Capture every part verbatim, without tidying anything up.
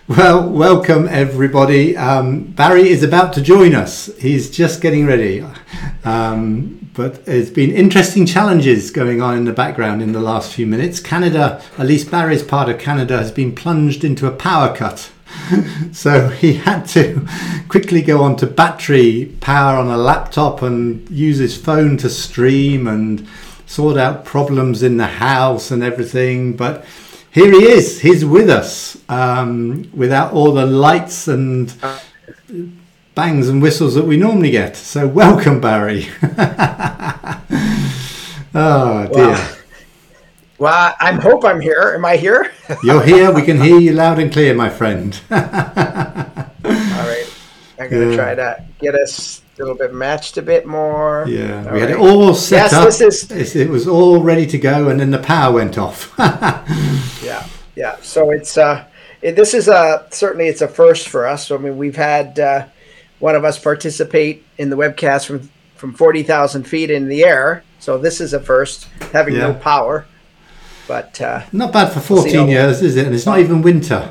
Well, welcome everybody. Um, Barry is about to join us. He's just getting ready. Um, but there's been interesting challenges going on in the background in the last few minutes. Canada, at least Barry's part of Canada, has been plunged into a power cut. So he had to quickly go on to battery power on a laptop and use his phone to stream and sort out problems in the house and everything. But here he is. He's with us um, without all the lights and bangs and whistles that we normally get. So welcome, Barry. Oh, dear. Well, well, I hope I'm here. Am I here? You're here. We can hear you loud and clear, my friend. All right. I'm going to yeah. try to get us a little bit matched a bit more. Yeah, all we had right. it all set yes, up. This is... It was all ready to go, and then the power went off. yeah, yeah. So it's uh, it, this is a certainly it's a first for us. So, I mean, we've had uh, one of us participate in the webcast from from forty thousand feet in the air. So this is a first, having yeah. no power. But uh, not bad for fourteen we'll years, is it? And it's not even winter.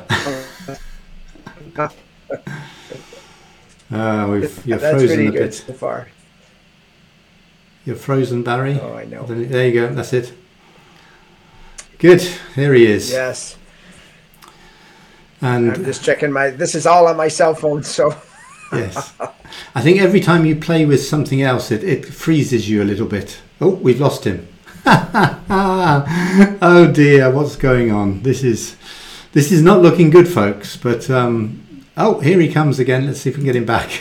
Oh, we've, you're That's frozen pretty a good bit. so far. You're frozen, Barry. Oh, I know. There you go. That's it. Good. There he is. Yes. And I'm just checking my. This is all on my cell phone, so. Yes. I think every time you play with something else, it, it freezes you a little bit. Oh, we've lost him. Oh dear, what's going on? This is this is not looking good, folks. But um, oh, here he comes again. Let's see if we can get him back.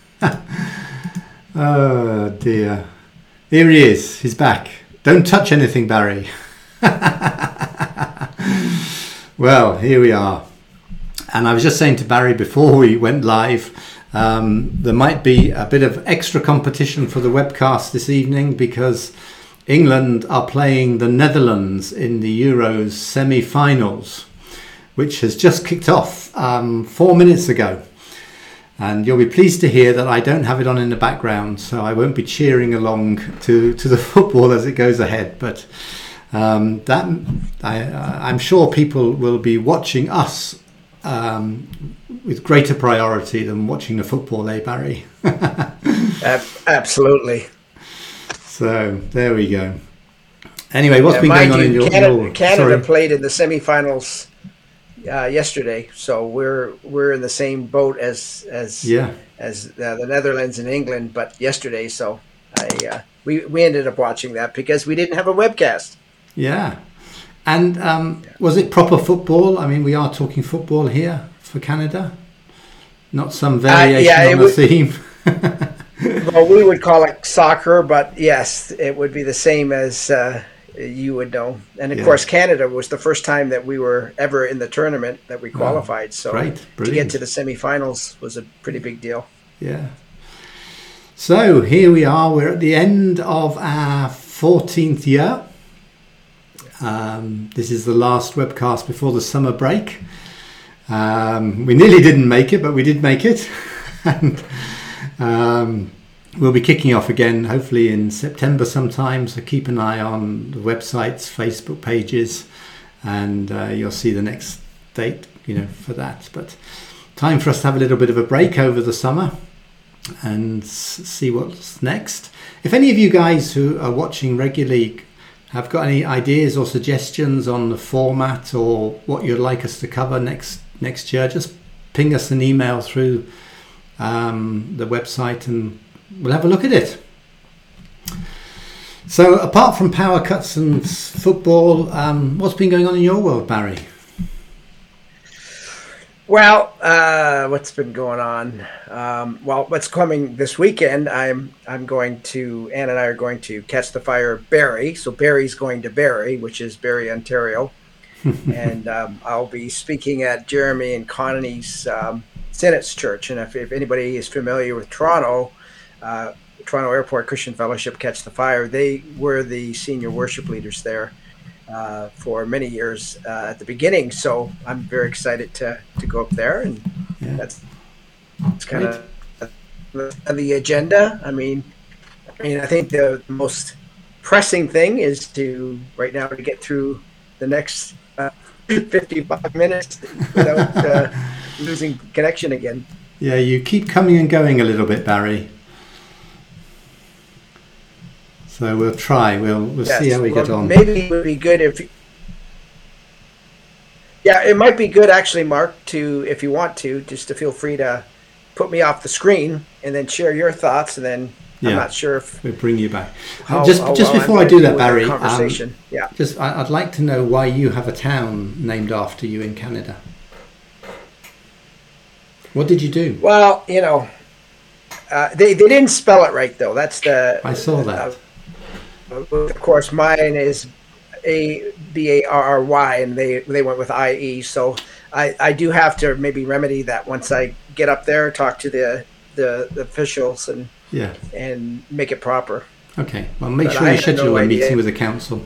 Oh dear. Here he is. He's back. Don't touch anything, Barry. Well, here we are. And I was just saying to Barry before we went live, um, there might be a bit of extra competition for the webcast this evening because England are playing the Netherlands in the Euros semi-finals, which has just kicked off um, four minutes ago. And you'll be pleased to hear that I don't have it on in the background, so I won't be cheering along to, to the football as it goes ahead. But um, that I, I'm sure people will be watching us um, with greater priority than watching the football, eh, Barry? Absolutely. So there we go. Anyway, what's yeah, been going on you, in your Canada? your, Canada sorry. played in the semifinals uh, yesterday, so we're we're in the same boat as as yeah. as uh, the Netherlands and England, but yesterday. So I uh, we we ended up watching that because we didn't have a webcast. Yeah, and um, was it proper football? I mean, we are talking football here for Canada, not some variation uh, yeah, on the was, theme. Well, we would call it soccer, but yes, it would be the same as uh, you would know. And of yeah. course, Canada was the first time that we were ever in the tournament that we qualified. Oh, so great. to get to the semifinals was a pretty big deal. Yeah. So here we are. We're at the end of our fourteenth year. Um, this is the last webcast before the summer break. Um, we nearly didn't make it, but we did make it. and Um, we'll be kicking off again, hopefully in September sometime. So keep an eye on the websites, Facebook pages, and uh, you'll see the next date, you know, for that. But time for us to have a little bit of a break over the summer and s- see what's next. If any of you guys who are watching regularly have got any ideas or suggestions on the format or what you'd like us to cover next next year, just ping us an email through Um, the website and we'll have a look at it. So apart from power cuts and football, um, what's been going on in your world, Barry? Well, uh, what's been going on? Um, well, what's coming this weekend, I'm I'm going to, Ann and I are going to catch the fire of Barrie. So Barrie's going to Barrie, which is Barrie, Ontario. and um, I'll be speaking at Jeremy and Connie's um, Senate's Church. And if, if anybody is familiar with Toronto, uh, Toronto Airport Christian Fellowship Catch the Fire, they were the senior worship leaders there uh, for many years uh, at the beginning. So I'm very excited to, to go up there. And yeah. that's, that's kind of the agenda. I mean, I mean, I think the most pressing thing is to right now to get through the next uh, fifty-five minutes without uh, losing connection again. Yeah, you keep coming and going a little bit, Barry. So we'll try. We'll we'll yes, see how we well, get on. Maybe it would be good if. Yeah, it might be good actually, Mark, to if you want to, just to feel free to put me off the screen and then share your thoughts, and then yeah, I'm not sure if we'll bring you back. How, just how just well before I do that, Barry, conversation. Um, yeah, just I, I'd like to know why you have a town named after you in Canada. What did you do? Well, you know, uh, they they didn't spell it right though. That's the I saw that. Uh, of course, mine is A B A R R Y, and they they went with I E. So I, I do have to maybe remedy that once I get up there, talk to the the, the officials, and yeah, and make it proper. Okay. Well, make but sure I you schedule no a idea. meeting with the council.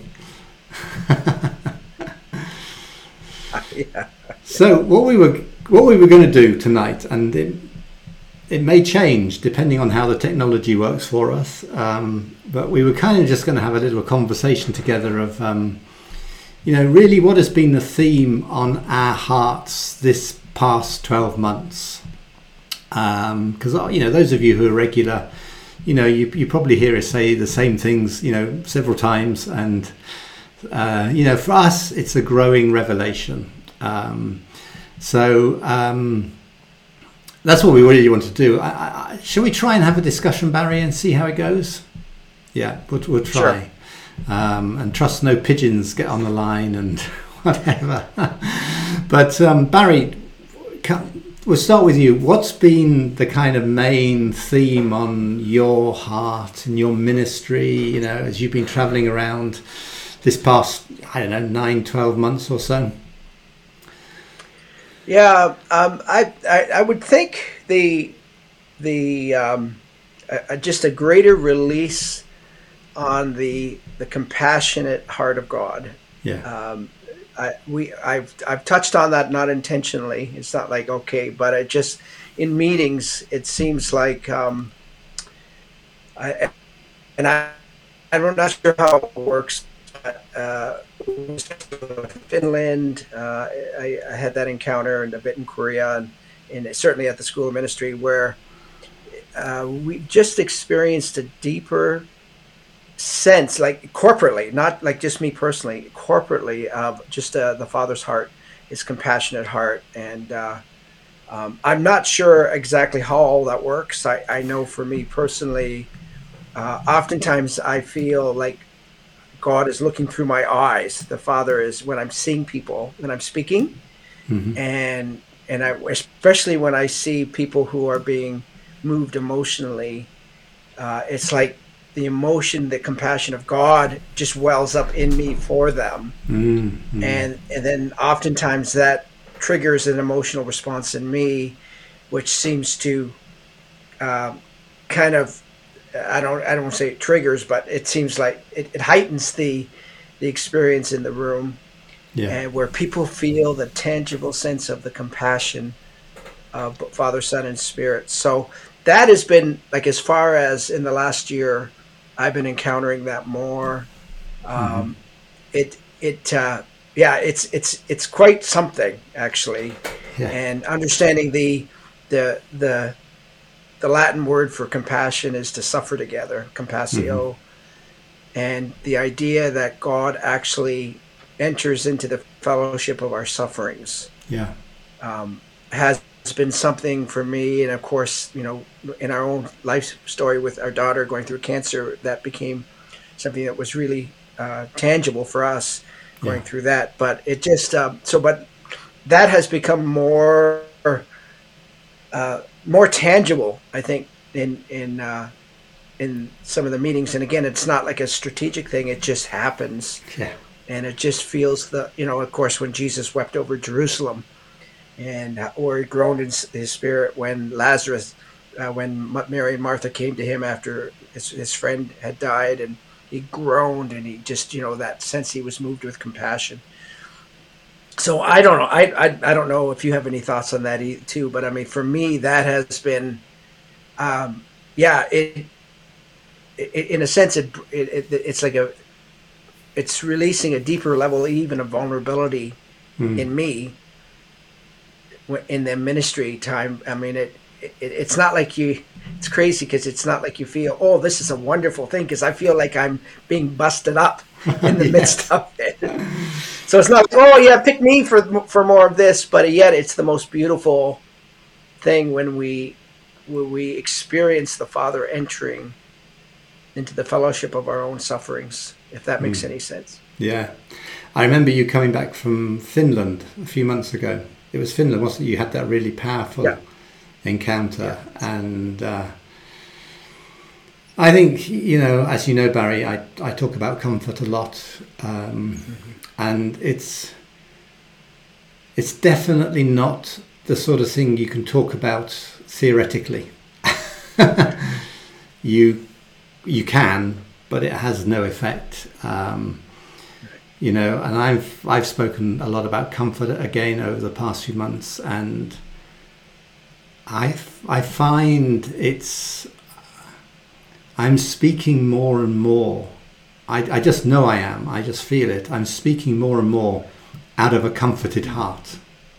yeah. So what we were what we were going to do tonight, and it, it may change depending on how the technology works for us. Um, but we were kind of just going to have a little conversation together of, um, you know, really what has been the theme on our hearts this past twelve months. Because, um, you know, those of you who are regular, you know, you, you probably hear us say the same things, you know, several times. And, uh, you know, for us, it's a growing revelation. Um, so um, that's what we really want to do. I, I, shall we try and have a discussion, Barry, and see how it goes? Yeah, we'll, we'll try. Sure. Um, and trust no pigeons get on the line and whatever. But um, Barry, we'll start with you. What's been the kind of main theme on your heart and your ministry, you know, as you've been traveling around this past, I don't know, nine, twelve months or so? Yeah, um, I, I I would think the the um, uh, just a greater release on the the compassionate heart of God. Yeah. Um, I, we I've I've touched on that, not intentionally. It's not like okay, but it just in meetings it seems like um, I and I I'm not sure how it works. But, uh, Finland, uh, I, I had that encounter, and a bit in Korea, and, and certainly at the School of Ministry, where uh, we just experienced a deeper sense, like corporately, not like just me personally, corporately, of just uh, the Father's heart, His compassionate heart. And uh, um, I'm not sure exactly how all that works. I, I know for me personally, uh, oftentimes I feel like God is looking through my eyes. The Father is when I'm seeing people, when I'm speaking, mm-hmm. and and I especially when I see people who are being moved emotionally, uh, it's like the emotion, the compassion of God just wells up in me for them, mm-hmm. and and then oftentimes that triggers an emotional response in me, which seems to uh, kind of I don't I don't want to say it triggers, but it seems like it, it heightens the the experience in the room, yeah. and where people feel the tangible sense of the compassion of Father, Son, and Spirit. So that has been like, as far as in the last year, I've been encountering that more. Mm-hmm. Um, it it uh, yeah, it's it's it's quite something actually, yeah. and understanding the the the. The Latin word for compassion is to suffer together, compassio. Mm-hmm. And the idea that God actually enters into the fellowship of our sufferings, yeah, um, has been something for me. And of course, you know, in our own life story with our daughter going through cancer, that became something that was really uh, tangible for us going yeah. through that. But it just, uh, so, but that has become more, uh, more tangible, I think, in in uh, in some of the meetings. And again, it's not like a strategic thing; it just happens, yeah. and it just feels the you know. Of course, when Jesus wept over Jerusalem, and uh, or he groaned in his spirit when Lazarus, uh, when Mary and Martha came to him after his, his friend had died, and he groaned, and he just you know that sense he was moved with compassion. So I don't know. I, I I don't know if you have any thoughts on that too. But I mean, for me, that has been, um, yeah. It, it in a sense, it, it, it it's like a, it's releasing a deeper level even of vulnerability mm. in me in the ministry time. I mean, it, it it's not like you, it's crazy because it's not like you feel, oh, this is a wonderful thing, because I feel like I'm being busted up in the Yes. midst of it. So it's not, oh yeah, pick me for for more of this, but yet it's the most beautiful thing when we when we experience the Father entering into the fellowship of our own sufferings, if that makes Mm. any sense. Yeah. I remember you coming back from Finland a few months ago. It was Finland, wasn't it? You had that really powerful Yeah. encounter. And uh, I think, you know, as you know, Barry, I, I talk about comfort a lot. Um, Mm-hmm. and it's it's definitely not the sort of thing you can talk about theoretically. you you can, but it has no effect. Um, you know, and I've I've spoken a lot about comfort again over the past few months, and I I find it's I'm speaking more and more. I, I just know I am. I just feel it. I'm speaking more and more out of a comforted heart.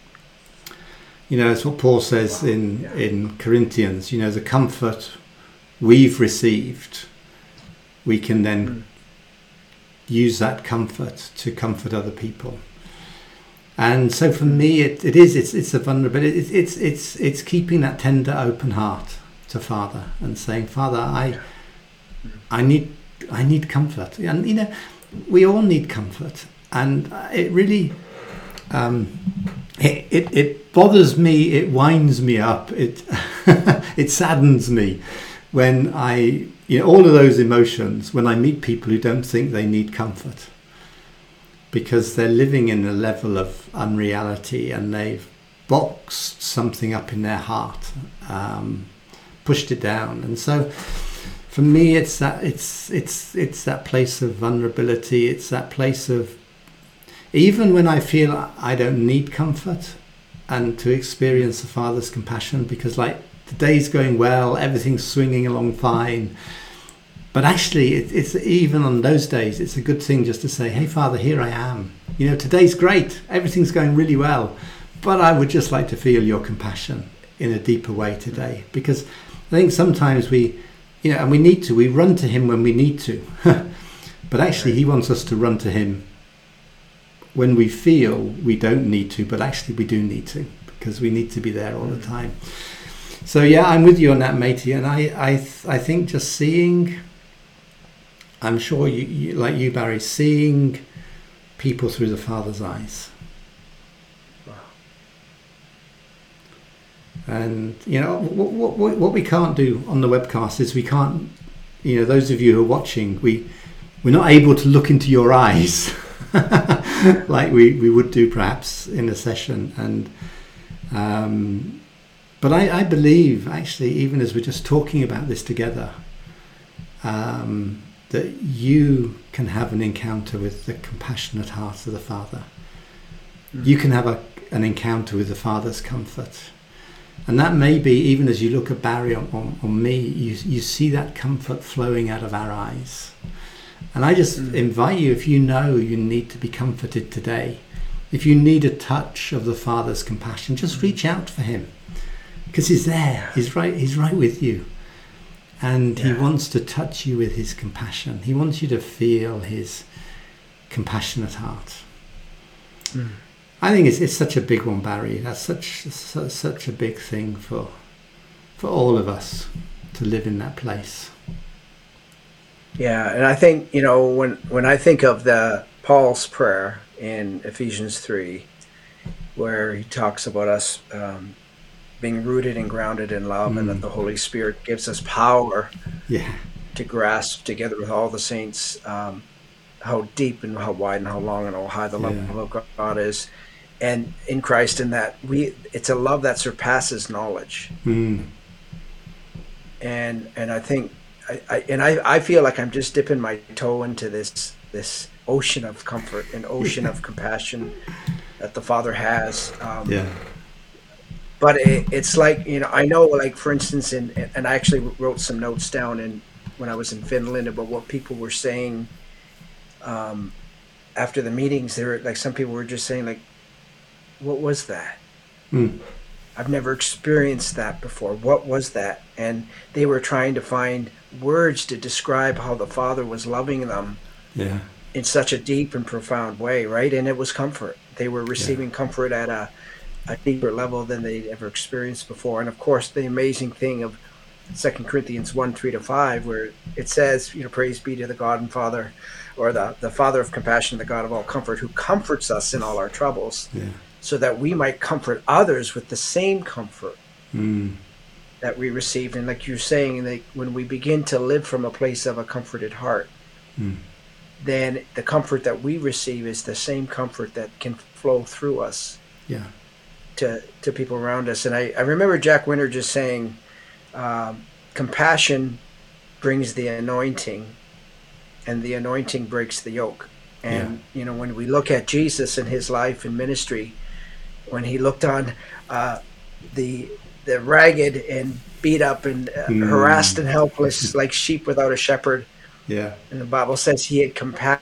You know, it's what Paul says Wow. in, Yeah. in Corinthians, you know, the comfort we've received, we can then Mm. use that comfort to comfort other people. And so for me, it, it is, it's, it's a vulnerability. It, it's, it's, it's keeping that tender, open heart to Father and saying, Father, I, I need, I need comfort. And, you know, we all need comfort. And it really, um, it, it, it bothers me, it winds me up, it, it saddens me when I, you know, all of those emotions, when I meet people who don't think they need comfort, because they're living in a level of unreality and they've boxed something up in their heart, um, pushed it down. And so for me, it's that, it's, it's, it's that place of vulnerability. It's that place of, even when I feel I don't need comfort, and to experience the Father's compassion, because like the day's going well, everything's swinging along fine. But actually, it, it's even on those days, it's a good thing just to say, hey, Father, here I am. You know, today's great. Everything's going really well. But I would just like to feel your compassion in a deeper way today. Because I think sometimes we, you know, and we need to, we run to him when we need to. But actually, he wants us to run to him when we feel we don't need to, but actually we do need to, because we need to be there all the time. So yeah, I'm with you on that, matey. And I, I, I think just seeing, I'm sure you, you, like you, Barry, seeing people through the Father's eyes. Wow. And you know what, what, what we can't do on the webcast is we can't, you know, those of you who are watching, we we're not able to look into your eyes like we, we would do perhaps in a session. And um, but I, I believe actually, even as we're just talking about this together, um, that you can have an encounter with the compassionate heart of the Father. Mm. You can have a, an encounter with the Father's comfort. And that may be, even as you look at Barry on, on, on me, you, you see that comfort flowing out of our eyes. And I just mm. invite you, if you know you need to be comforted today, if you need a touch of the Father's compassion, just reach out for him. Because he's there, he's right, he's right with you. And yeah. he wants to touch you with his compassion. He wants you to feel his compassionate heart. Mm. I think it's, it's such a big one, Barry. That's such such, such a big thing for for all of us to live in that place. Yeah, and I think, you know, when when I think of the Paul's prayer in Ephesians three, where he talks about us um, being rooted and grounded in love, mm. and that the Holy Spirit gives us power yeah. to grasp together with all the saints um, how deep and how wide and how long and how high the love yeah. of God is. And in Christ, in that we, it's a love that surpasses knowledge. Mm. And and I think, I, I and I, I feel like I'm just dipping my toe into this this ocean of comfort and ocean of compassion that the Father has. Um, yeah. But it, it's like, you know, I know, like for instance, in and I actually wrote some notes down in when I was in Finland about what people were saying. Um, after the meetings, there were like some people were just saying like, what was that? Mm. I've never experienced that before. What was that? And they were trying to find words to describe how the Father was loving them Yeah. in such a deep and profound way, right? And it was comfort. They were receiving Yeah. comfort at a, a deeper level than they'd ever experienced before. And of course, the amazing thing of Second Corinthians one, three to five, where it says, you know, praise be to the God and Father, or the, the Father of compassion, the God of all comfort, who comforts us in all our troubles, Yeah. so that we might comfort others with the same comfort Mm. that we received. And like you're saying, like when we begin to live from a place of a comforted heart, Mm. then the comfort that we receive is the same comfort that can flow through us Yeah. to, to people around us. And I, I remember Jack Winter just saying, um, compassion brings the anointing, and the anointing breaks the yoke. And, yeah. you know, when we look at Jesus and his life and ministry, when he looked on uh, the the ragged and beat up and uh, mm. harassed and helpless, like sheep without a shepherd. Yeah. And the Bible says he had compassion,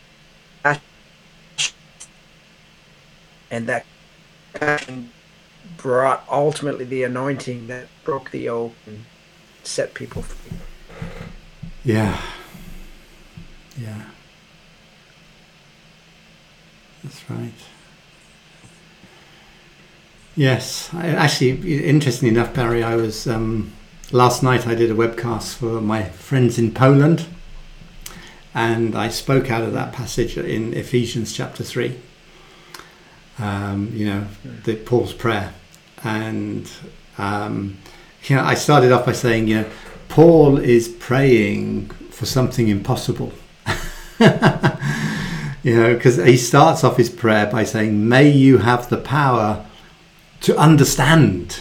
and that compassion brought ultimately the anointing that broke the yoke and set people free. Yeah. Yeah. That's right. Yes, I, actually, interestingly enough, Barry, I was um, last night I did a webcast for my friends in Poland, and I spoke out of that passage in Ephesians chapter three. Um, you know, the Paul's prayer, and um, you know, I started off by saying, you know, Paul is praying for something impossible. You know, because he starts off his prayer by saying, "May you have the power to understand.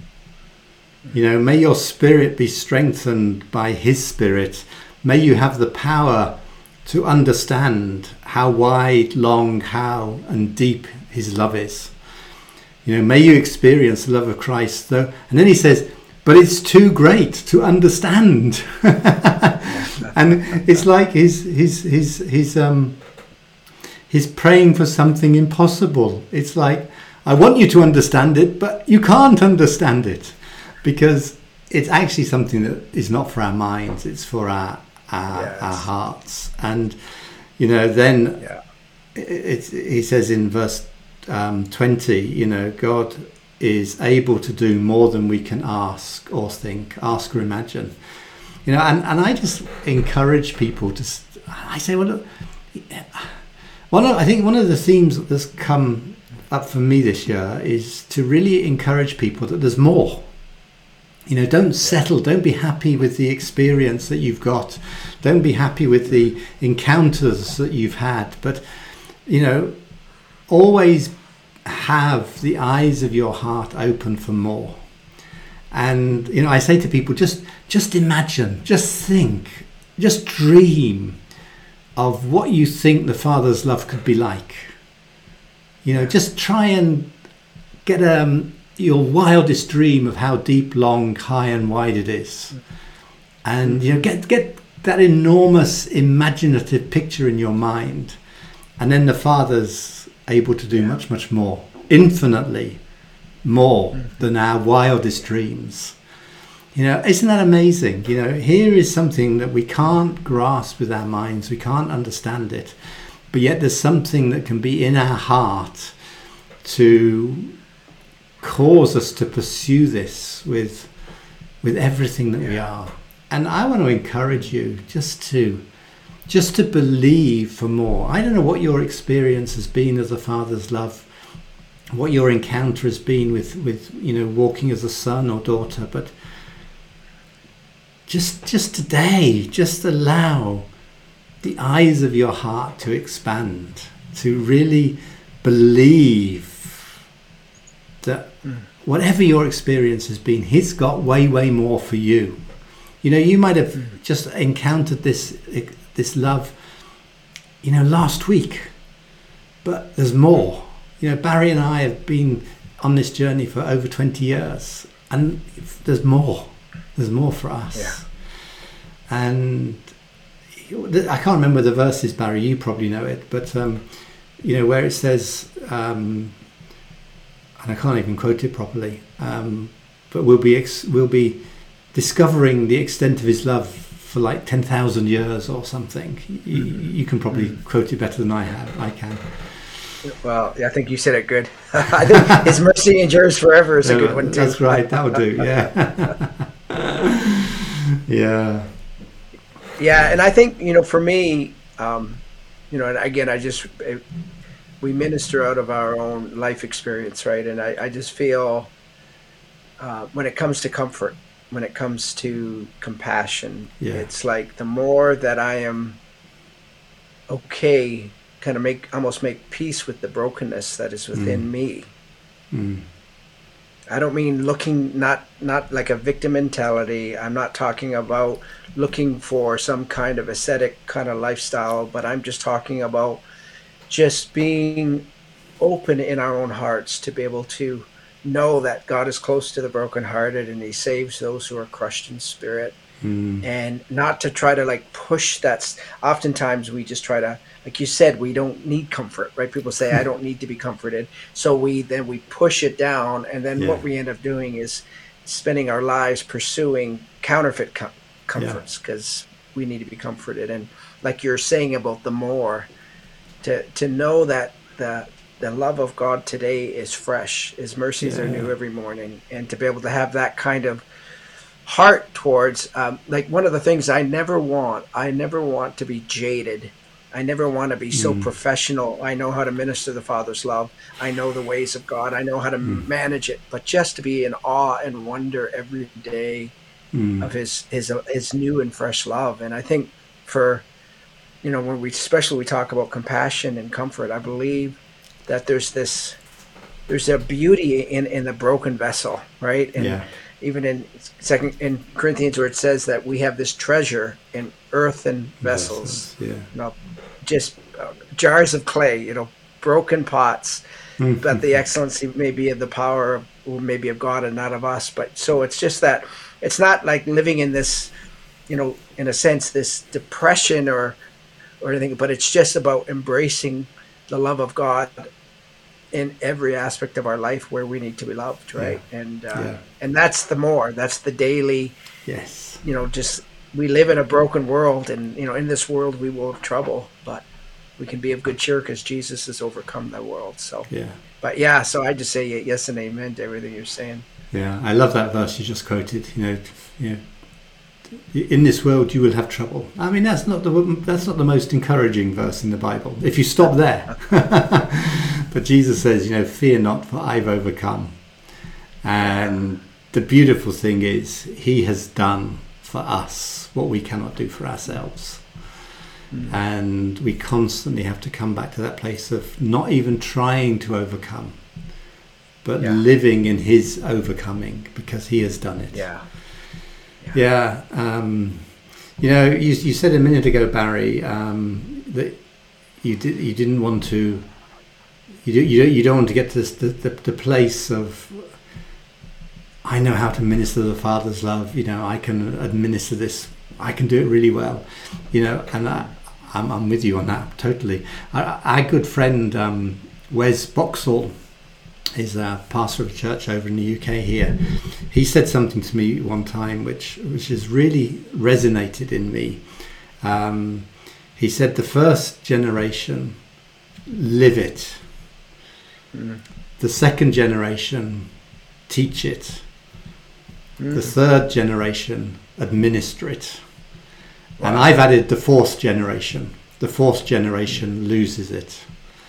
You know, may your spirit be strengthened by his spirit. May you have the power to understand how wide, long, how and deep his love is. You know, may you experience the love of Christ." Though, and then he says, "But it's too great to understand." And it's like he's he's he's he's um he's praying for something impossible. It's like, I want you to understand it, but you can't understand it, because it's actually something that is not for our minds, it's for our our, yes. our hearts. And you know, then yeah. it's, he says in verse um, twenty, you know, God is able to do more than we can ask or think, ask or imagine. You know, and, and I just encourage people to, I say, well, look, one of, I think one of the themes that's come up for me this year is to really encourage people that there's more. You know, don't settle, don't be happy with the experience that you've got, don't be happy with the encounters that you've had, but, you know, always have the eyes of your heart open for more. And, you know, I say to people, just just imagine, just think, just dream of what you think the Father's love could be like. You know, just try and get um, your wildest dream of how deep, long, high and wide it is. And, you know, get, get that enormous imaginative picture in your mind. And then the Father's able to do much, much more, infinitely more than our wildest dreams. You know, isn't that amazing? You know, here is something that we can't grasp with our minds, we can't understand it, but yet there's something that can be in our heart to cause us to pursue this with with everything that yeah. we are. And I want to encourage you just to just to believe for more. I don't know what your experience has been of the Father's love, what your encounter has been with, with you know, walking as a son or daughter, but just just today, just allow the eyes of your heart to expand, to really believe that whatever your experience has been, he's got way, way more for you. You know, you might have just encountered this this love, you know, last week, but there's more. You know, Barry and I have been on this journey for over twenty years, and there's more. There's more for us. Yeah. And I can't remember the verses, Barry, you probably know it, but, um, you know, where it says, um, and I can't even quote it properly, um, but we'll be ex- we'll be discovering the extent of his love for like ten thousand years or something. You, you can probably mm. quote it better than I have. I can. Well, I think you said it good. I think his mercy endures forever is a yeah, good one too. That's right. That would do. Yeah. yeah. Yeah, and I think, you know, for me, um, you know, and again, I just it, we minister out of our own life experience, right? And I, I just feel uh, when it comes to comfort, when it comes to compassion, yeah. it's like the more that I am okay, kind of make almost make peace with the brokenness that is within mm. me. Mm. I don't mean looking not not like a victim mentality. I'm not talking about looking for some kind of ascetic kind of lifestyle, but I'm just talking about just being open in our own hearts to be able to know that God is close to the brokenhearted and he saves those who are crushed in spirit. Mm. And not to try to like push that. Oftentimes we just try to, like you said, we don't need comfort, right? People say, I don't need to be comforted. So we then we push it down. And then yeah. what we end up doing is spending our lives pursuing counterfeit com- comforts because yeah. we need to be comforted. And like you're saying about the more, to, to know that the the love of God today is fresh, his mercies yeah. are new every morning. And to be able to have that kind of heart towards, um, like one of the things I never want, I never want to be jaded. I never want to be so mm. professional. I know how to minister the Father's love. I know the ways of God. I know how to mm. manage it. But just to be in awe and wonder every day mm. of his, his his new and fresh love. And I think for, you know, when we especially we talk about compassion and comfort, I believe that there's this, there's a beauty in, in the broken vessel, right? And yeah. even in second in Corinthians where it says that we have this treasure in earthen vessels, yeah. you know, just uh, jars of clay, you know, broken pots, mm-hmm. but the excellency may be of the power of, or maybe of God and not of us. But so it's just that it's not like living in this, you know, in a sense, this depression or, or anything, but it's just about embracing the love of God in every aspect of our life where we need to be loved, right? Yeah. And uh, yeah. and that's the more, that's the daily, yes. you know, just we live in a broken world, and you know, in this world we will have trouble, but we can be of good cheer because Jesus has overcome the world. So, yeah. But yeah, so I just say yes and amen to everything you're saying. Yeah, I love that verse you just quoted. You know, you know, in this world you will have trouble. I mean, that's not the that's not the most encouraging verse in the Bible. If you stop there. But Jesus says, you know, fear not, for I've overcome. And the beautiful thing is, he has done for us what we cannot do for ourselves. Mm. And we constantly have to come back to that place of not even trying to overcome, but yeah. living in his overcoming because he has done it. Yeah. Yeah. yeah um, you know, you, you said a minute ago, Barry, um, that you did you didn't want to. You do, you don't, you don't want to get to this, the, the the place of, I know how to minister the Father's love. You know, I can administer this. I can do it really well. You know, and I, I'm I'm with you on that totally. Our, our good friend um, Wes Boxall is a pastor of a church over in the U K here. He said something to me one time which which has really resonated in me. Um, he said the first generation live it. Mm. The second generation teach it. Mm. The third generation administer it. Wow. And I've added the fourth generation. The fourth generation loses it.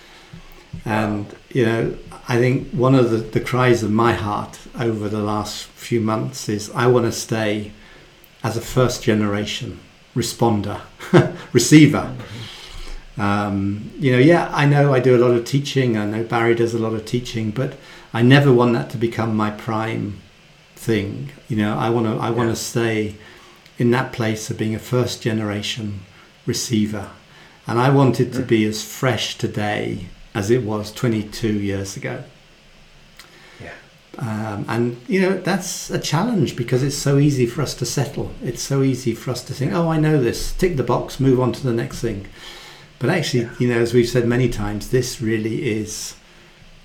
And, wow. you know, I think one of the, the cries of my heart over the last few months is I want to stay as a first generation responder, receiver. Mm-hmm. Um, you know, yeah, I know I do a lot of teaching. I know Barry does a lot of teaching, but I never want that to become my prime thing. You know, I want to, I want to stay in that place of being a first generation receiver. And I want it to be as fresh today as it was twenty-two years ago. Yeah. Um, and, you know, that's a challenge because it's so easy for us to settle. It's so easy for us to think, oh, I know this, tick the box, move on to the next thing. But actually, yeah. you know, as we've said many times, this really is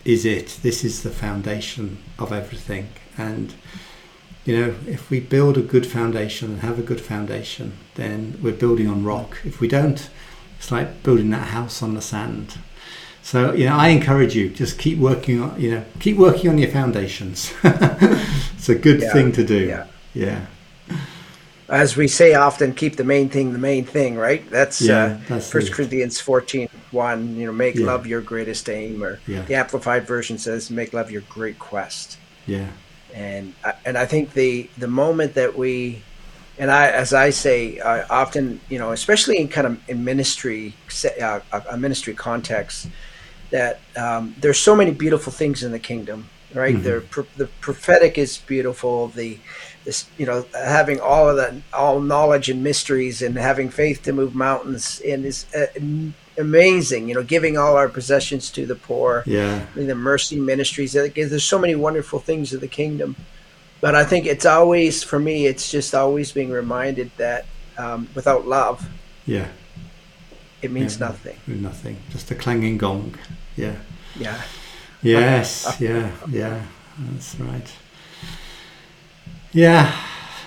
is it. This is the foundation of everything. And, you know, if we build a good foundation and have a good foundation, then we're building on rock. If we don't, it's like building that house on the sand. So, you know, I encourage you, just keep working on, you know, keep working on your foundations. It's a good Yeah. thing to do. Yeah. Yeah. As we say often, keep the main thing the main thing, right? That's, Yeah, uh, that's First it. Corinthians fourteen one, you know, make Yeah. love your greatest aim, or Yeah. the Amplified Version says, make love your great quest. Yeah. And I- and I think the the moment that we, and I, as I say, uh, often, you know, especially in kind of in ministry, se- uh, a a ministry context, that um, there's so many beautiful things in the kingdom, right? Mhm. The pro- the prophetic is beautiful. The this, you know, having all of that, all knowledge and mysteries, and having faith to move mountains, and is uh, amazing. You know, giving all our possessions to the poor. Yeah. I mean, the mercy ministries. There's so many wonderful things of the kingdom, but I think it's always, for me, it's just always being reminded that um, without love, Yeah. it means Yeah. nothing. Nothing. Just a clanging gong. Yeah. Yeah. Yes. Yeah. Yeah. That's right. Yeah.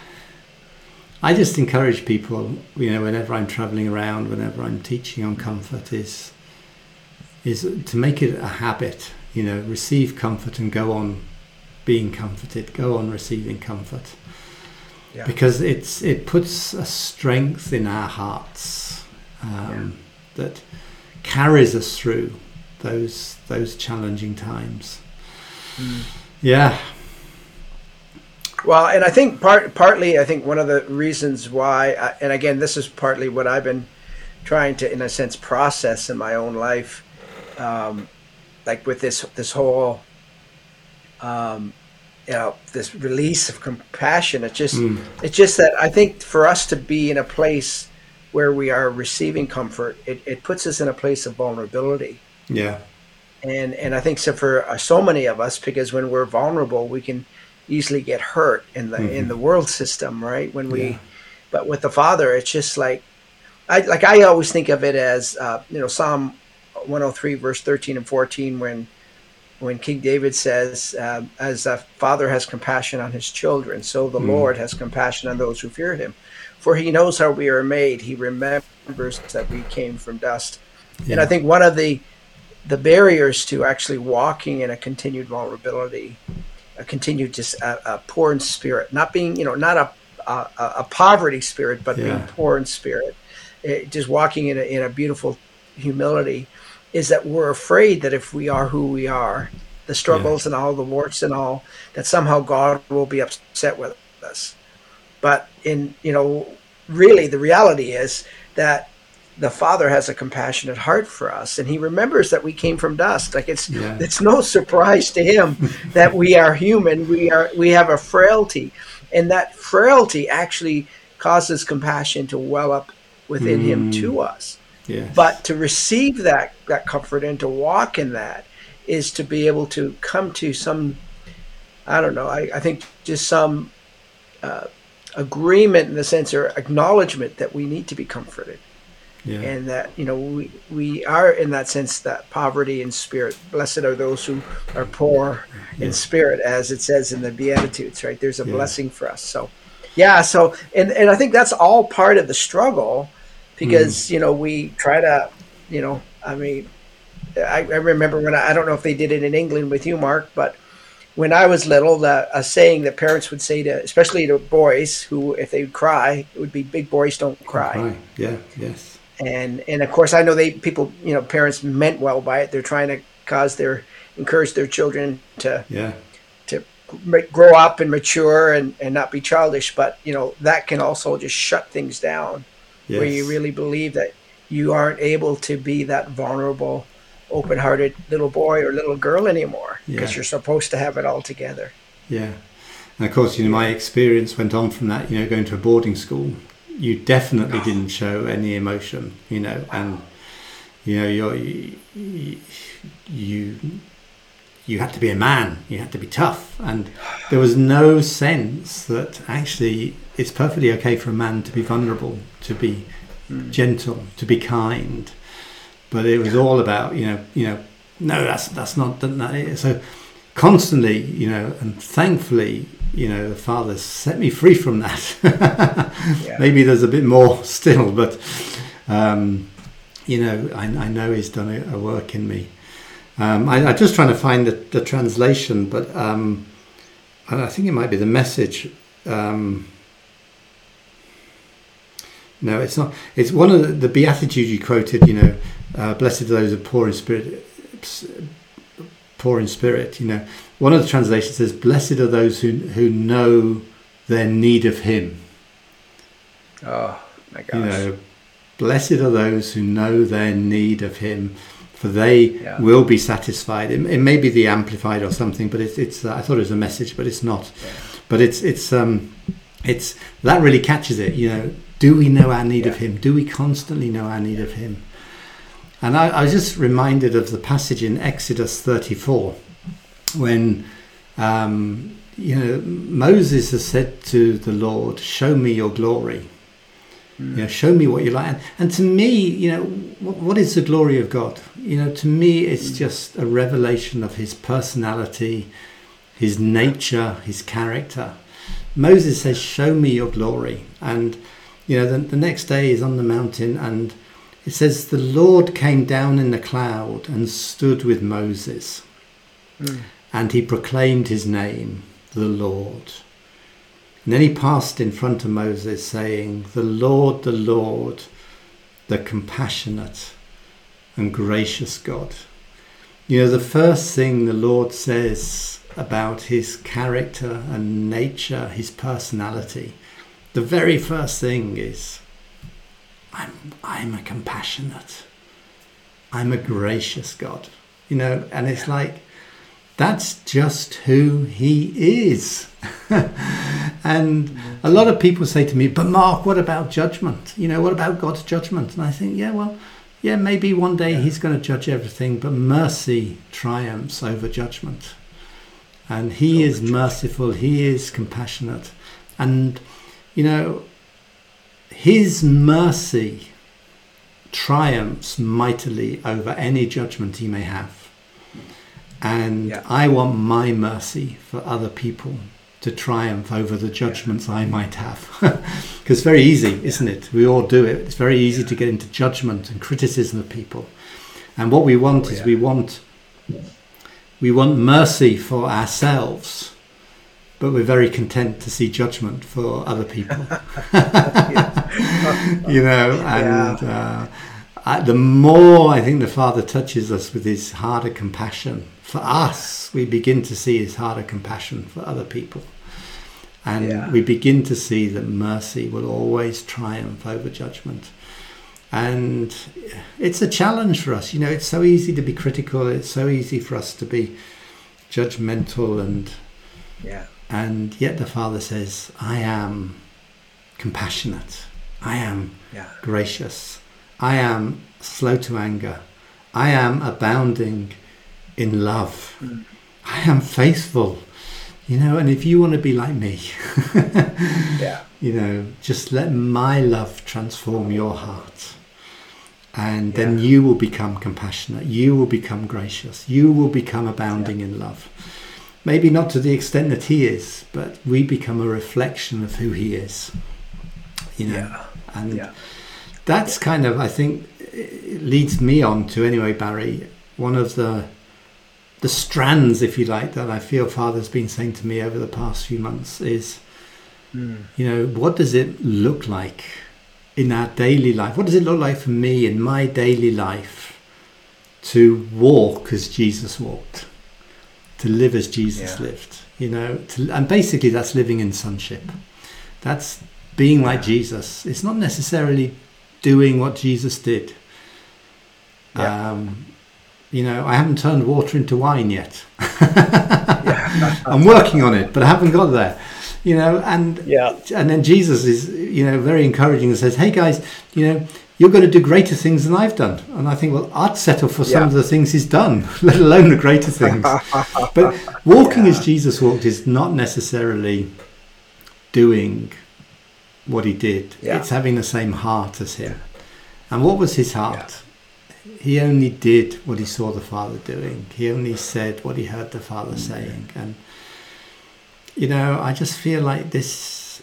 I just encourage people, you know, whenever I'm traveling around, whenever I'm teaching on comfort, is is to make it a habit, you know, receive comfort and go on being comforted, go on receiving comfort. Yeah. Because it's it puts a strength in our hearts um, that carries us through those those challenging times. Mm. Yeah. Well, and I think part partly, I think one of the reasons why, I, and again, this is partly what I've been trying to, in a sense, process in my own life, um, like with this this whole, um, you know, this release of compassion. It's just, Mm. it's just that I think for us to be in a place where we are receiving comfort, it, it puts us in a place of vulnerability. Yeah. And and I think so for uh, so many of us, because when we're vulnerable, we can easily get hurt in the Mhm. in the world system, right? When we, Yeah. but with the Father, it's just like, I like I always think of it as uh, you know, Psalm one oh three verse thirteen and fourteen, when when King David says, uh, "As a father has compassion on his children, so the Mm. Lord has compassion on those who fear Him, for He knows how we are made. He remembers that we came from dust." Yeah. And I think one of the the barriers to actually walking in a continued vulnerability, a continued just a, a poor in spirit, not being, you know, not a a, a poverty spirit, but Yeah. being poor in spirit, it, just walking in a, in a beautiful humility, is that we're afraid that if we are who we are, the struggles and all the warts and all, that somehow God will be upset with us. But in, you know, really the reality is that the Father has a compassionate heart for us, and He remembers that we came from dust. Like it's Yeah. it's no surprise to Him that we are human. We are we have a frailty, and that frailty actually causes compassion to well up within Mm. Him to us. Yes. But to receive that that comfort and to walk in that is to be able to come to some, I don't know, I, I think just some uh, agreement in the sense, or acknowledgement that we need to be comforted. Yeah. And that, you know, we, we are in that sense that poverty in spirit. Blessed are those who are poor in Yeah. spirit, as it says in the Beatitudes, right? There's a Yeah. blessing for us. So, yeah, so, and, and I think that's all part of the struggle, because, you know, we try to, you know, I mean, I, I remember when I, I don't know if they did it in England with you, Mark, but when I was little, the, a saying that parents would say to, especially to boys who, if they would cry, it would be, "Big boys don't cry." Right. Yeah. Yes. And and of course, I know they people, you know, parents meant well by it. They're trying to cause their encourage their children to Yeah. to grow up and mature and, and not be childish. But you know, that can also just shut things down, Yes. where you really believe that you aren't able to be that vulnerable, open-hearted little boy or little girl anymore, because Yeah. you're supposed to have it all together. Yeah. And of course, you know, my experience went on from that, you know, going to a boarding school. You definitely didn't show any emotion, you know, and, you know, you're, you, you, you had to be a man, you had to be tough. And there was no sense that actually it's perfectly okay for a man to be vulnerable, to be Mm. gentle, to be kind. But it was all about, you know, you know, no, that's that's not that. So constantly, you know, and thankfully, you know, the Father's set me free from that. yeah. Maybe there's a bit more still, but um, you know, I, I know He's done a, a work in me. Um, I, I'm just trying to find the, the translation, but um, I think it might be the Message. Um, no, it's not. It's one of the, the Beatitudes you quoted. You know, uh, blessed are those who are poor in spirit. Poor in spirit. You know, one of the translations says, "Blessed are those who who know their need of Him." Oh my gosh! You know, blessed are those who know their need of Him, for they yeah. will be satisfied. It, it may be the Amplified or something, but it's it's. Uh, I thought it was a Message, but it's not. Yeah. But it's it's um, it's that really catches it. You know, do we know our need yeah. of Him? Do we constantly know our need of Him? And I, I was just reminded of the passage in Exodus thirty-four, when um, you know Moses has said to the Lord, "Show me your glory." Mm. You know, show me what you like. And, and to me, you know, what, what is the glory of God? You know, to me, it's mm. just a revelation of His personality, His nature, His character. Moses says, "Show me your glory." And you know, the, the next day is on the mountain, and it says, "The Lord came down in the cloud and stood with Moses, mm. and He proclaimed His name, the Lord. And then He passed in front of Moses, saying, 'The Lord, the Lord, the compassionate and gracious God.'" You know, the first thing the Lord says about His character and nature, His personality, the very first thing is, I'm, I'm a compassionate, I'm a gracious God, you know, and it's like, that's just who He is. And a lot of people say to me, "But Mark, what about judgment? You know, what about God's judgment?" And I think, yeah, well, yeah, maybe one day yeah. He's going to judge everything, but mercy triumphs over judgment. And He is merciful, He is compassionate. And, you know, His mercy triumphs mightily over any judgment He may have. And yeah. I want my mercy for other people to triumph over the judgments yeah. I might have. Because it's very easy, yeah. isn't it? We all do it. It's very easy yeah. to get into judgment and criticism of people. And what we want oh, is yeah. we want we want mercy for ourselves, but we're very content to see judgment for other people. You know, and yeah. uh, I, the more I think the Father touches us with His heart of compassion for us, we begin to see His heart of compassion for other people. And yeah. we begin to see that mercy will always triumph over judgment. And it's a challenge for us. You know, it's so easy to be critical. It's so easy for us to be judgmental. And yeah. and yet the Father says, I am compassionate. I am yeah. gracious. I am slow to anger. I am abounding in love. Mm. I am faithful. You know, and if you want to be like me, yeah. you know, just let my love transform your heart. And yeah. then you will become compassionate. You will become gracious. You will become abounding yeah. in love. Maybe not to the extent that He is, but we become a reflection of who He is. You know, yeah. and yeah. that's kind of, I think, it leads me on to, anyway, Barry, one of the the strands, if you like, that I feel Father's been saying to me over the past few months is, mm. you know, what does it look like in our daily life? What does it look like for me in my daily life to walk as Jesus walked, to live as Jesus yeah. lived, you know, to, and basically that's living in sonship. That's being like yeah. Jesus. It's not necessarily doing what Jesus did. Yeah. Um, you know, I haven't turned water into wine yet. yeah. I'm working on it, but I haven't got there. You know, and yeah. and then Jesus is, you know, very encouraging and says, "Hey guys, you know, you're going to do greater things than I've done." And I think, well, I'd settle for some yeah. of the things He's done, let alone the greater things. But walking yeah. as Jesus walked is not necessarily doing what He did. Yeah. It's having the same heart as Him. And what was His heart? he only did what he saw the Father doing. He only said what he heard the Father mm-hmm. saying. And, you know, I just feel like this,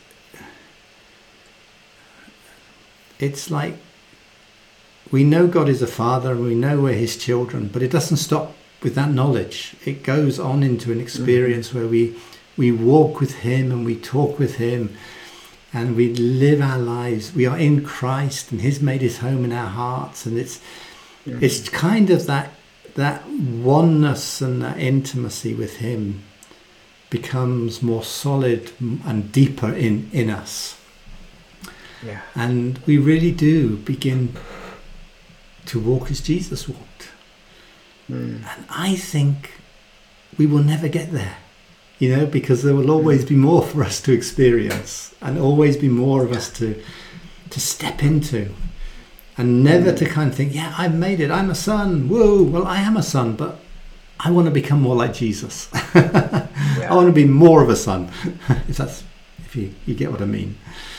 it's like we know God is a Father and we know we're his children, but it doesn't stop with that knowledge. It goes on into an experience mm-hmm. where we, we walk with him and we talk with him and we live our lives. We are in Christ and he's made his home in our hearts. And it's mm-hmm. it's kind of that that oneness and that intimacy with him becomes more solid and deeper in, in us. Yeah. And we really do begin to walk as Jesus walked. Mm. And I think we will never get there, you know, because there will always be more for us to experience and always be more of us to to step into, and never mm. to kind of think, yeah, I've made it, I'm a son, whoa, well, I am a son, but I want to become more like Jesus. yeah. I want to be more of a son, if that's, if you, you get what I mean.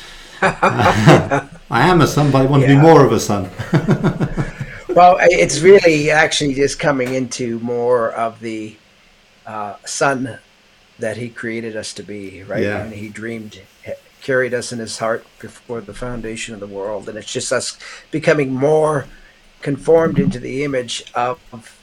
uh, I am a son, but I want yeah. to be more of a son. Well, it's really actually just coming into more of the uh, son that he created us to be, right? Yeah. And he dreamed, carried us in his heart before the foundation of the world. And it's just us becoming more conformed into the image of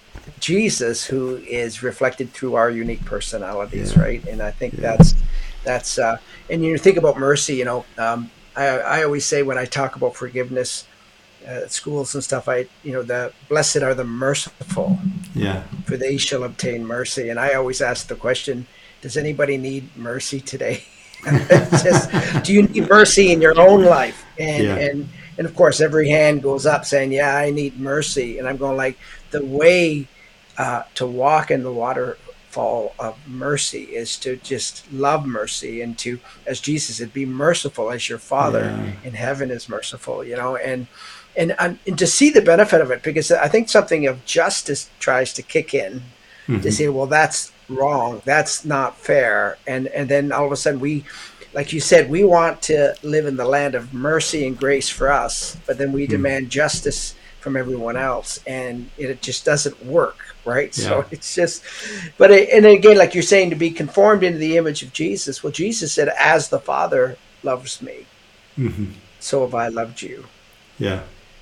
Jesus, who is reflected through our unique personalities, yeah. right? And I think yeah. that's, that's uh, and you think about mercy, you know, um, I, I always say when I talk about forgiveness, Uh, at schools and stuff, I, you know, the blessed are the merciful, yeah, for they shall obtain mercy. And I always ask the question, does anybody need mercy today? It's just, do you need mercy in your own life? And, yeah. and, and of course, every hand goes up saying, yeah, I need mercy. And I'm going like, the way uh, to walk in the waterfall of mercy is to just love mercy and to, as Jesus said, be merciful as your Father yeah. in heaven is merciful, you know, and And, and to see the benefit of it, because I think something of justice tries to kick in mm-hmm. to say, well, that's wrong, that's not fair. And and then all of a sudden we, like you said, we want to live in the land of mercy and grace for us, but then we mm-hmm. demand justice from everyone else, and it, it just doesn't work, right? Yeah. So it's just, but it, and again, like you're saying, to be conformed into the image of Jesus. Well, Jesus said, as the Father loves me, mm-hmm. so have I loved you. Yeah.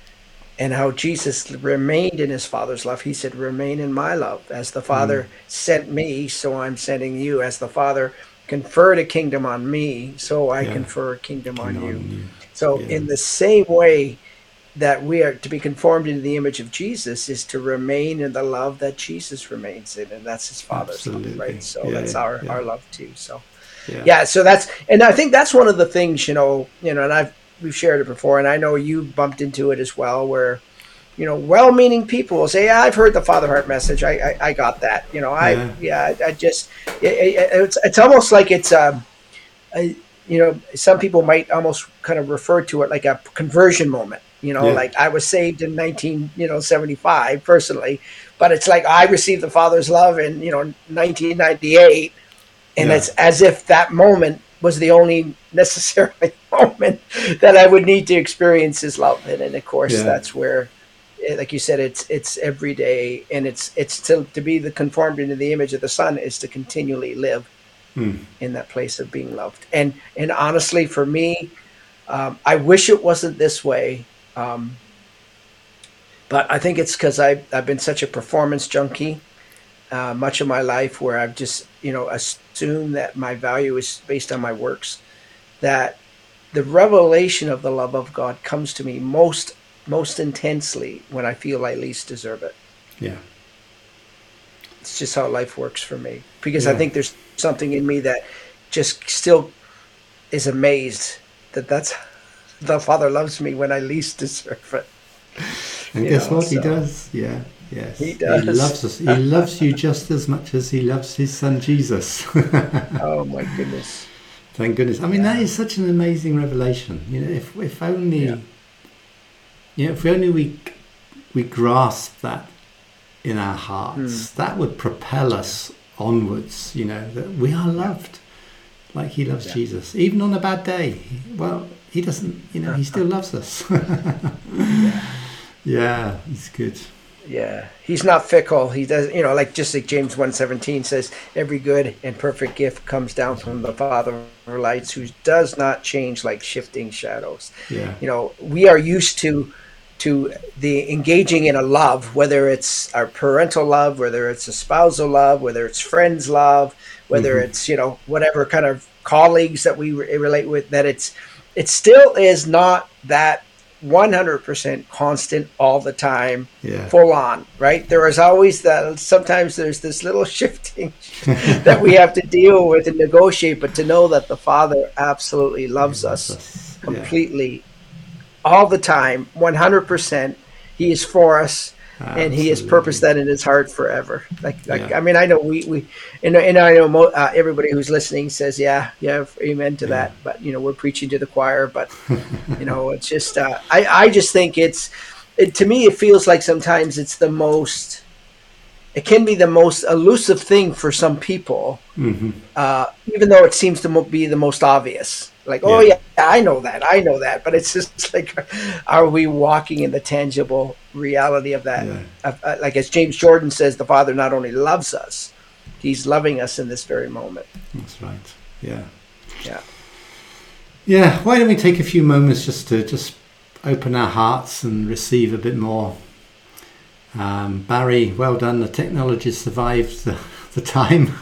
And how Jesus remained in his Father's love. He said, remain in my love. As the Father mm. sent me, so I'm sending you. As the Father conferred a kingdom on me, so I yeah. confer a kingdom, kingdom on you. On you. So yeah. in the same way that we are to be conformed into the image of Jesus is to remain in the love that Jesus remains in. And that's his Father's Absolutely. love, right? So yeah, that's yeah, our, yeah. our love too. So yeah. yeah, so that's, and I think that's one of the things, you know, you know, and I've, we've shared it before, and I know you bumped into it as well, where, you know, well-meaning people will say, yeah, I've heard the Father Heart message. I, I, I got that. You know, I, yeah, yeah I, I just, it, it, it's, it's almost like it's, um, a, you know, some people might almost kind of refer to it like a conversion moment. You know, yeah. like I was saved in nineteen, you know, seventy-five personally, but it's like I received the Father's love in, you know, nineteen ninety-eight, and yeah. it's as if that moment was the only necessarily moment that I would need to experience his love in. And of course, yeah. that's where, like you said, it's it's every day, and it's it's to to be the conformed into the image of the Son is to continually live hmm. in that place of being loved. And and honestly, for me, um, I wish it wasn't this way, um, but I think it's because I've I've been such a performance junkie uh, much of my life, where I've just you know assumed that my value is based on my works, that the revelation of the love of God comes to me most. most intensely when I feel I least deserve it. Yeah. It's just how life works for me. Because yeah. I think there's something in me that just still is amazed that that's the Father loves me when I least deserve it. And you guess know, what? So. He does. Yeah. Yes. He does. He loves us. He loves you just as much as he loves his son Jesus. Oh my goodness. Thank goodness. I mean, yeah. that is such an amazing revelation. You know, if if only yeah. You know, if only we we grasp that in our hearts, mm. that would propel us onwards, you know, that we are loved like he loves yeah. Jesus. Even on a bad day, well, he doesn't, you know, he still loves us. yeah. Yeah, he's good. Yeah, he's not fickle. He does, you know, like just like James one seventeen says, every good and perfect gift comes down from the Father of lights, who does not change like shifting shadows. Yeah. You know, we are used to to the engaging in a love, whether it's our parental love, whether it's a spousal love, whether it's friends love, whether Mm-hmm. it's, you know, whatever kind of colleagues that we re- relate with, that it's it still is not that one hundred percent constant all the time, Yeah. full on, right? There is always that, sometimes there's this little shifting that we have to deal with and negotiate, but to know that the Father absolutely loves us us. completely all the time, one hundred percent. He is for us, and he has Absolutely. purposed that in his heart forever. Like, like Yeah. I mean, I know we, we and, and I know mo- uh, everybody who's listening says, yeah, yeah, amen to Yeah. that. But, you know, we're preaching to the choir, but, you know, it's just, uh, I, I just think it's, it, to me, it feels like sometimes it's the most, it can be the most elusive thing for some people, Mm-hmm. uh, even though it seems to mo- be the most obvious. Like, oh Yeah. yeah, I know that, I know that, but it's just like, are we walking in the tangible reality of that? Yeah. Of, uh, like as James Jordan says, the Father not only loves us, he's loving us in this very moment. That's right. Yeah. Yeah. Yeah. Why don't we take a few moments just to just open our hearts and receive a bit more. Um, Barry, well done. The technology survived the, the time.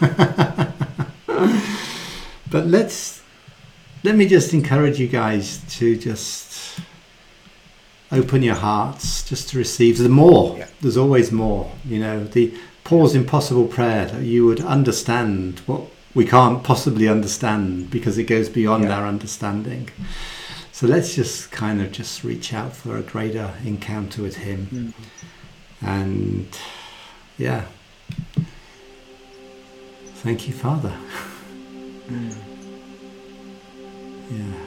But let's let me just encourage you guys to just open your hearts, just to receive. There's more. Yeah. There's always more. You know, the Paul's impossible prayer, that you would understand what we can't possibly understand, because it goes beyond Yeah. our understanding. So let's just kind of just reach out for a greater encounter with him. Mm-hmm. And yeah, thank you, Father. Mm. Yeah.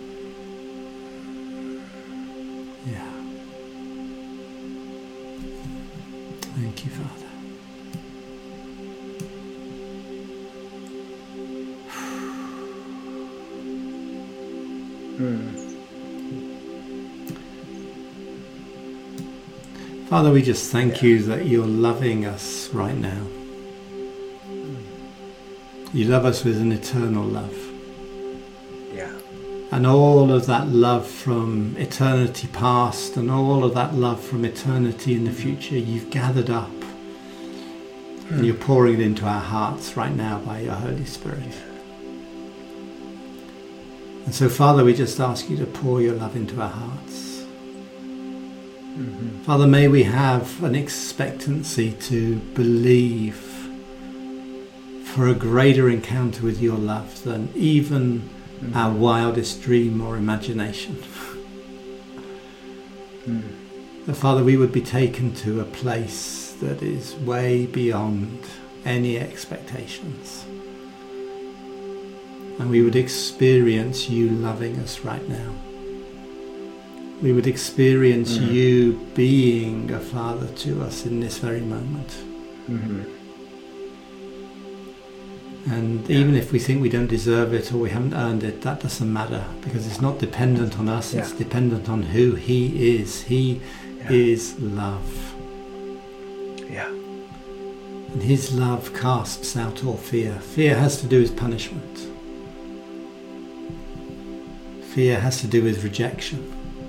Yeah. Thank you, Father. Mm. Father, we just thank Yeah. you that you're loving us right now. You love us with an eternal love. Yeah. And all of that love from eternity past and all of that love from eternity in the future, you've gathered up. And you're pouring it into our hearts right now by your Holy Spirit. And so, Father, we just ask you to pour your love into our hearts. Mm-hmm. Father, may we have an expectancy to believe for a greater encounter with your love than even Mm-hmm. our wildest dream or imagination. Mm. That, Father, we would be taken to a place that is way beyond any expectations. And we would experience you loving us right now. We would experience Mm. you being a Father to us in this very moment. Mm-hmm. And even if we think we don't deserve it or we haven't earned it, that doesn't matter, because it's not dependent on us, Yeah. it's dependent on who he is. He Yeah. is love. Yeah. And his love casts out all fear. Fear has to do with punishment. Fear has to do with rejection.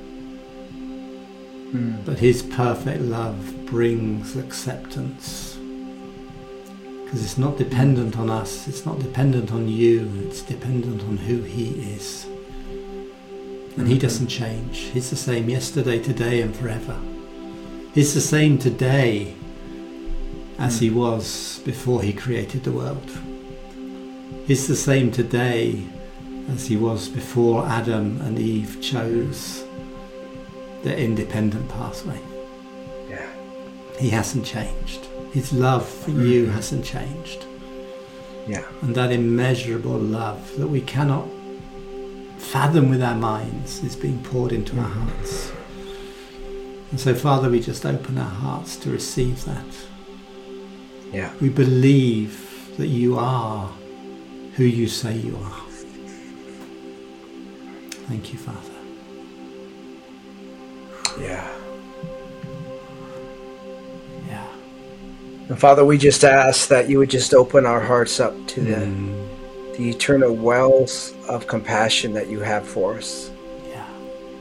Mm. But his perfect love brings acceptance. Because it's not dependent on us, it's not dependent on you, it's dependent on who he is. And he doesn't change. He's the same yesterday, today and forever. He's the same today as he was before he created the world. He's the same today as he was before Adam and Eve chose the independent pathway. Yeah. He hasn't changed. His love for you hasn't changed. Yeah. And that immeasurable love that we cannot fathom with our minds is being poured into our hearts. And so, Father, we just open our hearts to receive that. Yeah. We believe that you are who you say you are. Thank you, Father. Yeah. And Father, we just ask that you would just open our hearts up to the, Mm. the eternal wells of compassion that you have for us. Yeah.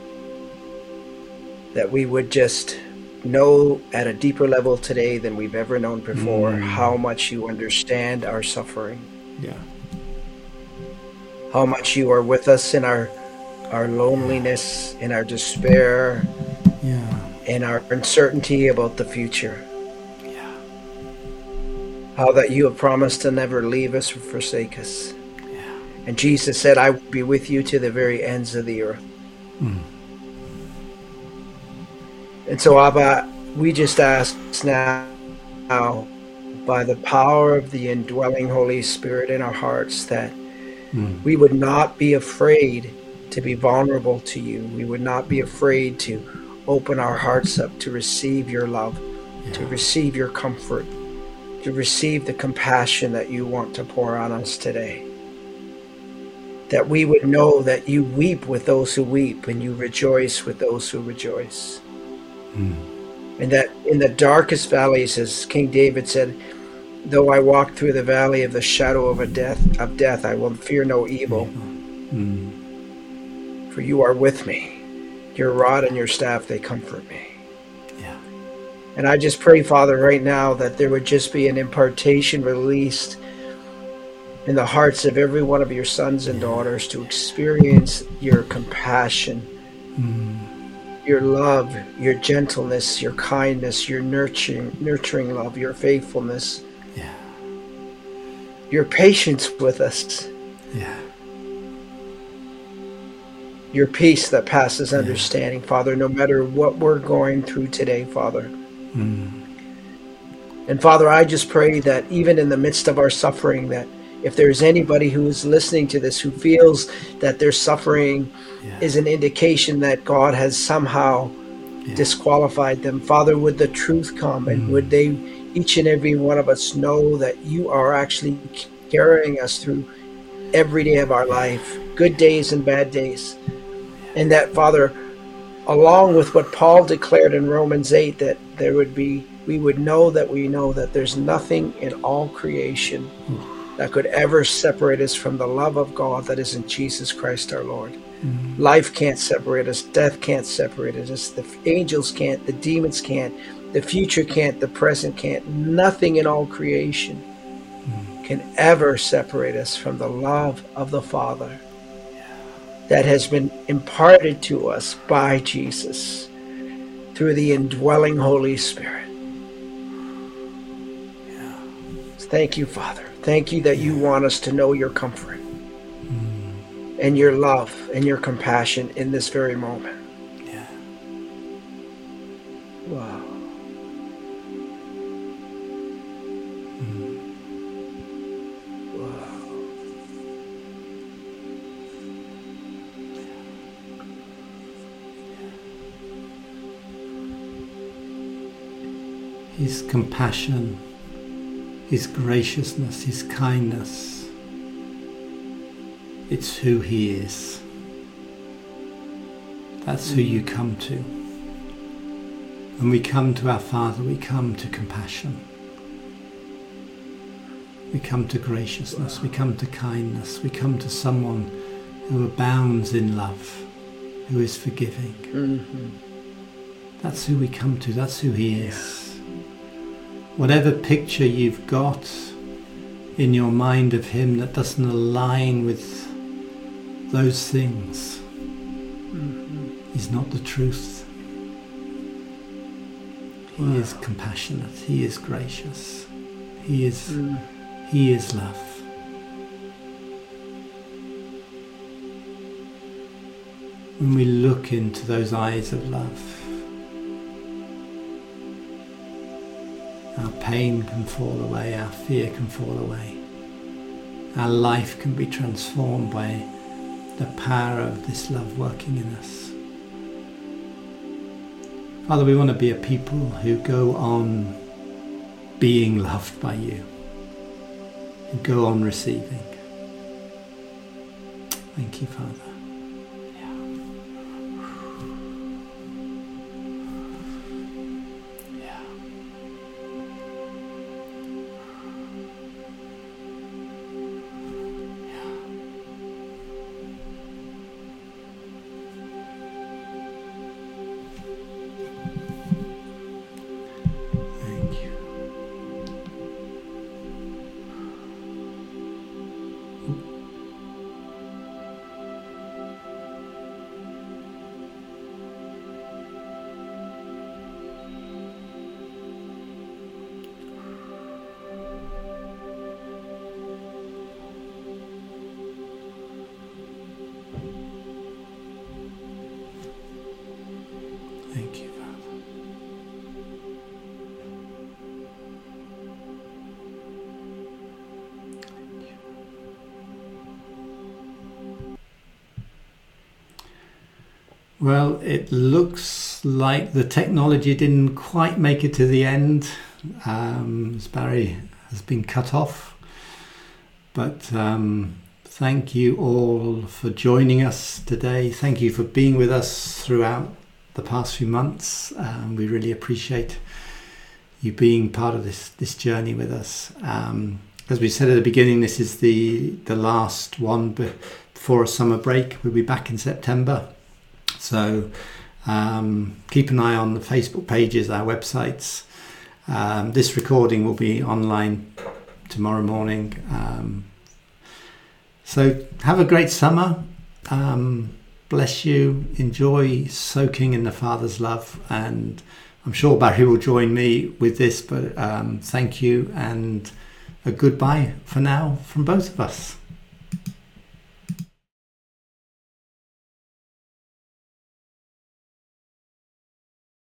That we would just know at a deeper level today than we've ever known before Mm. how much you understand our suffering, Yeah. how much you are with us in our our loneliness, in our despair, Yeah. in our uncertainty about the future. Yeah. How that you have promised to never leave us or forsake us. Yeah. And Jesus said, I will be with you to the very ends of the earth. Mm. And so, Abba, we just ask now, by the power of the indwelling Holy Spirit in our hearts, that Mm. we would not be afraid to be vulnerable to you. We would not be afraid to open our hearts up to receive your love, Yeah. to receive your comfort, to receive the compassion that you want to pour on us today. That we would know that you weep with those who weep and you rejoice with those who rejoice. Mm. And that in the darkest valleys, as King David said, though I walk through the valley of the shadow of a death of death, I will fear no evil, Mm. for you are with me. Your rod and your staff, they comfort me. Yeah. And I just pray, Father, right now that there would just be an impartation released in the hearts of every one of your sons and daughters to experience your compassion, Mm. your love, your gentleness, your kindness, your nurturing, nurturing love, your faithfulness, Yeah. your patience with us, Yeah. your peace that passes understanding, Father, no matter what we're going through today, Father. Mm. And Father, I just pray that even in the midst of our suffering, that if there's anybody who is listening to this who feels that their suffering Yeah. is an indication that God has somehow Yeah. disqualified them, Father, would the truth come, and Mm. would they, each and every one of us, know that you are actually carrying us through every day of our life, good days and bad days. And that, Father, along with what Paul declared in Romans eight, that there would be, we would know that we know that there's nothing in all creation that could ever separate us from the love of God that is in Jesus Christ our Lord. Mm. Life can't separate us. Death can't separate us. The angels can't. The demons can't. The future can't. The present can't. Nothing in all creation can ever separate us from the love of the Father that has been imparted to us by Jesus through the indwelling Holy Spirit. Thank you, Father. Thank you that you want us to know your comfort and your love and your compassion in this very moment. Yeah. Wow. Wow. His compassion, His graciousness, His kindness, it's who He is. That's who you come to. When we come to our Father, we come to compassion. We come to graciousness, we come to kindness, we come to someone who abounds in love, who is forgiving. Mm-hmm. That's who we come to, that's who He is. Whatever picture you've got in your mind of Him that doesn't align with those things mm-hmm. is not the truth. He wow. is compassionate, He is gracious, He is, mm. He is love. When we look into those eyes of love, our pain can fall away, our fear can fall away. Our life can be transformed by the power of this love working in us. Father, we want to be a people who go on being loved by you, who go on receiving. Thank you, Father. Well, it looks like the technology didn't quite make it to the end. Um, as Barry has been cut off. But um, thank you all for joining us today. Thank you for being with us throughout the past few months. Um, we really appreciate you being part of this this journey with us. Um, as we said at the beginning, this is the, the last one before a summer break. We'll be back in September. So um, keep an eye on the Facebook pages, our websites. Um, this recording will be online tomorrow morning. Um, so have a great summer. Um, bless you. Enjoy soaking in the Father's love. And I'm sure Barry will join me with this, but um, thank you and a goodbye for now from both of us.